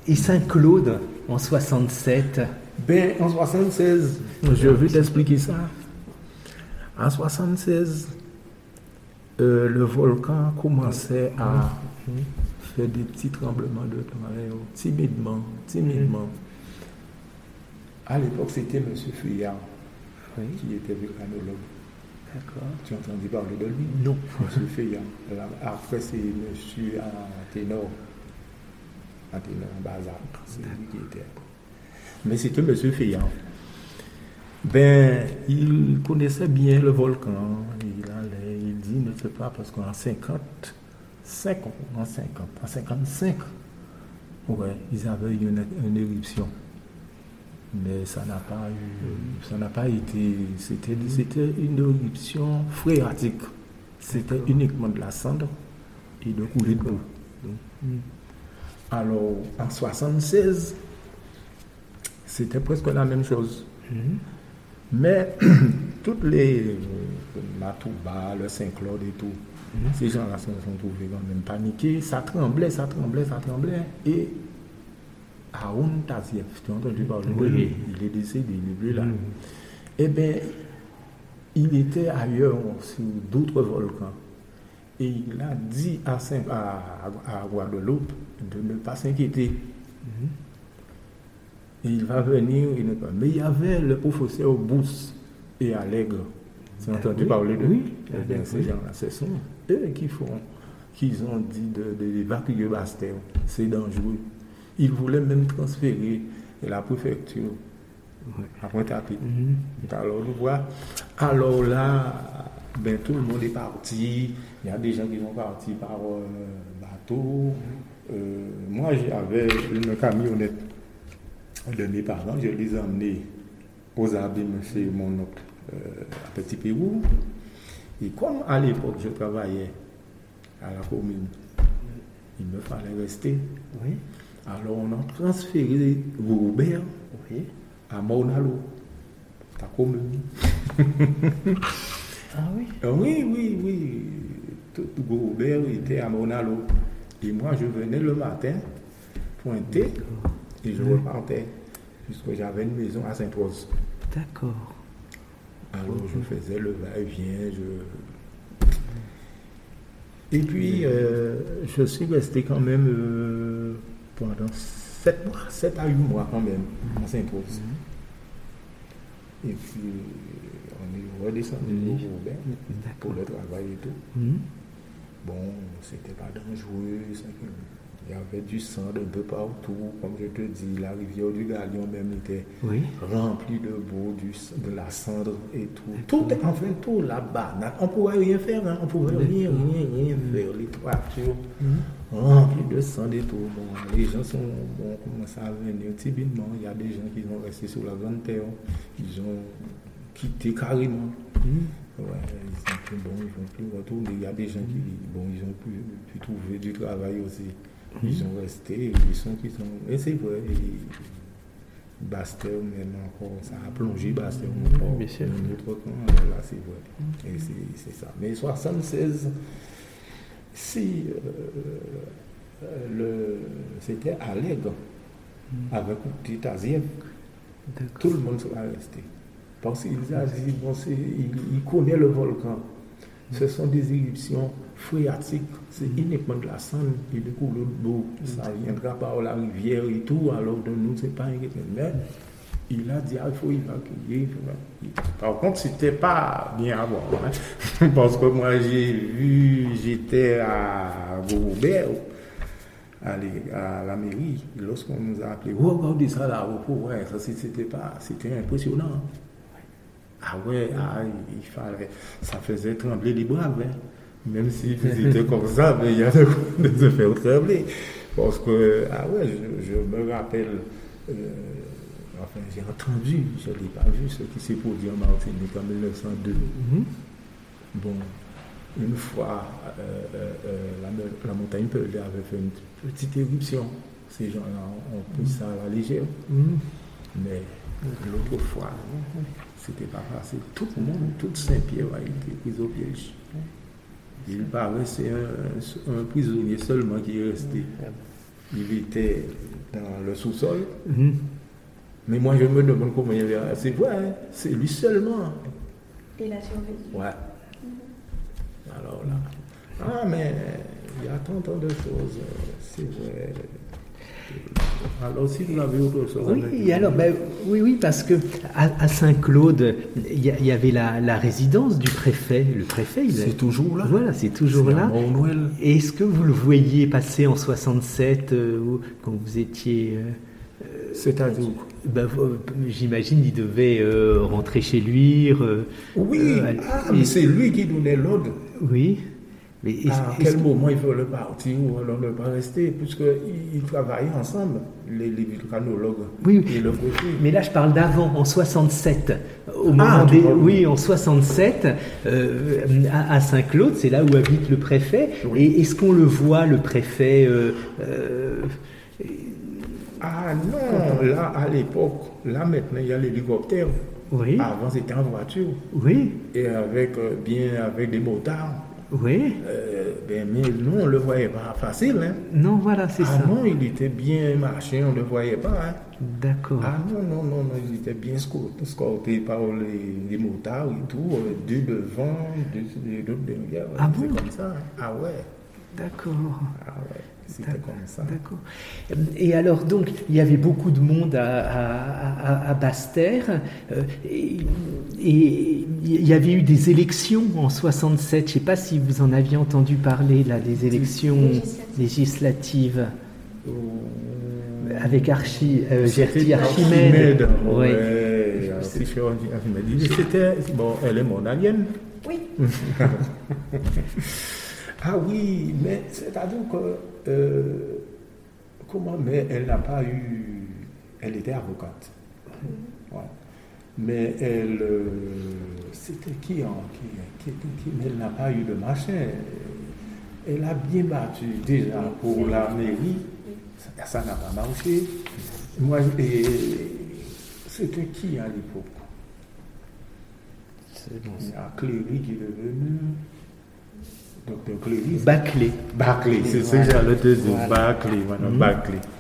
Et Saint-Claude, en 67? Ben, en 76, je vais t'expliquer ça. En 76, le volcan commençait à faire des petits tremblements de terre, timidement. À l'époque, c'était M. Fuyard qui était vulcanologue. D'accord. Tu as entendu parler de lui? Non. M. Fuyard. Après, c'est M. Anténor, Bazar. C'est lui qui était. Mais c'était M. Fuyard. Ben, il connaissait bien le volcan. Il dit, ne sais pas, parce qu'en 55, ouais, ils avaient eu une éruption. Mais ça n'a pas été, c'était une éruption phréatique. C'était uniquement de la cendre et de coulée de boue. Alors, en 76, c'était presque la même chose. Mais toutes les Matouba, le Saint-Claude et tout, ces gens-là se sont trouvés quand même paniqués. Ça tremblait. Et Haroun Tazieff, tu as entendu parler de lui? Il est décédé, il n'est plus là. Eh bien, il était ailleurs sur d'autres volcans. Et il a dit à Guadeloupe de ne pas s'inquiéter. Et il va venir, mais il y avait le professeur Bous et Allègre. Tu as entendu parler de lui? Eh bien, ces gens-là, ce sont eux qu'ils ont dit d'évacuer Bastel. C'est dangereux. Ils voulaient même transférer la préfecture à Pointe-à-Pitre. Alors, nous voyons. Alors là, ben, tout le monde est parti. Il y a des gens qui sont partis par bateau. Moi, j'avais une camionnette de mes parents. Je les ai emmenés aux abîmes chez mon oncle à Petit Pérou. Et comme à l'époque, je travaillais à la commune, il me fallait rester. Oui. Alors, on a transféré Robert à Maunalo, ta commune. Ah oui? Oui. Tout Robert était à Maunalo. Et moi, je venais le matin, pointer, et je repartais, puisque j'avais une maison à Sainte-Rose. D'accord. Alors, je faisais le va-et-vient, Et puis, je suis resté quand même pendant 7 à 8 mois quand même, à Sainte-Rose. Et puis, on est redescendu au Robert pour le travail et tout. Bon, c'était pas dangereux, il y avait du sang un peu partout, comme je te dis, la rivière du Galion même était remplie de boue, de la cendre et tout. Tout là-bas, on ne pouvait rien faire, on ne pouvait rien faire, les toitures remplies de sang et tout. Bon, les gens ont commencé à venir timidement, il y a des gens qui sont restés sur la grande terre, ils ont quitté carrément. Ouais, ils vont plus retourner. Il y a des gens qui ils ont pu trouver du travail aussi. Ils sont restés, et c'est vrai, Bastel même encore, ça a plongé Bastel encore, un autre camp, là c'est vrai, et c'est ça. Mais 76, si c'était Allègre avec petit Tazieff, tout le monde sera resté. Parce qu'il a dit, il connaît le volcan. Ce sont des éruptions phréatiques, c'est uniquement de la cendre et de coulée de boue. Ça viendra par la rivière et tout, alors de nous, c'est pas inquiétant. Mais il a dit, il faut évacuer. Par contre, c'était pas bien à voir. Parce que moi, j'étais à Robert, à la mairie, lorsqu'on nous a appelé, regardez ça là, c'était impressionnant. Il fallait, ça faisait trembler les bras, même si c'était comme ça, mais il y a de se faire trembler. Parce que, je me rappelle, j'ai entendu, je ne l'ai pas vu, ce qui s'est produit en Martinique en 1902. Bon, une fois, la montagne Pelée avait fait une petite éruption. Ces gens-là ont pris ça à la légère. Mais l'autre fois, c'était pas facile. Tout le monde, toute Saint-Pierre a été pris au piège. Il paraît que c'est un prisonnier seulement qui est resté. Il était dans le sous-sol. Mhm. Mais moi, je me demande comment il est. C'est vrai, hein, c'est lui seulement. Il a survécu. Ouais. Alors là. Ah, mais il y a tant de choses. C'est vrai. Alors, si vous avez autre chose. Oui, alors, oui, parce que à Saint-Claude, il y avait la résidence du préfet. Le préfet, c'est toujours là. Voilà, c'est toujours là. Et est-ce que vous le voyiez passer en 67 quand vous étiez C'est-à-dire j'imagine il devait rentrer chez lui. Oui, mais c'est lui qui donnait l'ordre. Oui. Mais à quel moment il faut le partir ou alors ne pas rester, puisqu'ils travaillaient ensemble, les vulcanologues oui, et le préfet. Mais là, je parle d'avant, en 67. Au moment oui, en 67, à Saint-Claude, c'est là où habite le préfet. Oui. Et est-ce qu'on le voit, le préfet Ah non, là, à l'époque, là maintenant, il y a l'hélicoptère. Oui. Avant, c'était en voiture. Oui. Et avec des motards. Oui. Mais nous, on ne le voyait pas facile. Hein. Non, voilà, c'est ça. Ah non, il était bien marché, on ne le voyait pas. Hein. D'accord. Ah non, il était bien escorté par les motards et tout, deux devant, deux derrière. Ah bon? bon? Comme ça. Hein. Ah ouais. D'accord. Ah ouais. C'était comme ça. D'accord. Et alors, donc, il y avait beaucoup de monde à Basse-Terre. Et il y avait eu des élections en 67. Je ne sais pas si vous en aviez entendu parler, là, des élections législatives. Avec Gerty Archimède. Oui. C'était. Bon, elle est mon alien. Oui. Ah oui, mais c'est-à-dire que, mais elle n'a pas eu, elle était avocate. Ouais. Mais elle, c'était qui, mais elle n'a pas eu de machin. Elle a bien battu déjà pour la mairie, ça n'a pas marché. Moi, c'était qui à l'époque? C'est bon. Il y a Cléry qui est devenu... Docteur Cléry. Baclé. C'est ça, le deuxième. Baclé, voilà, Baclé.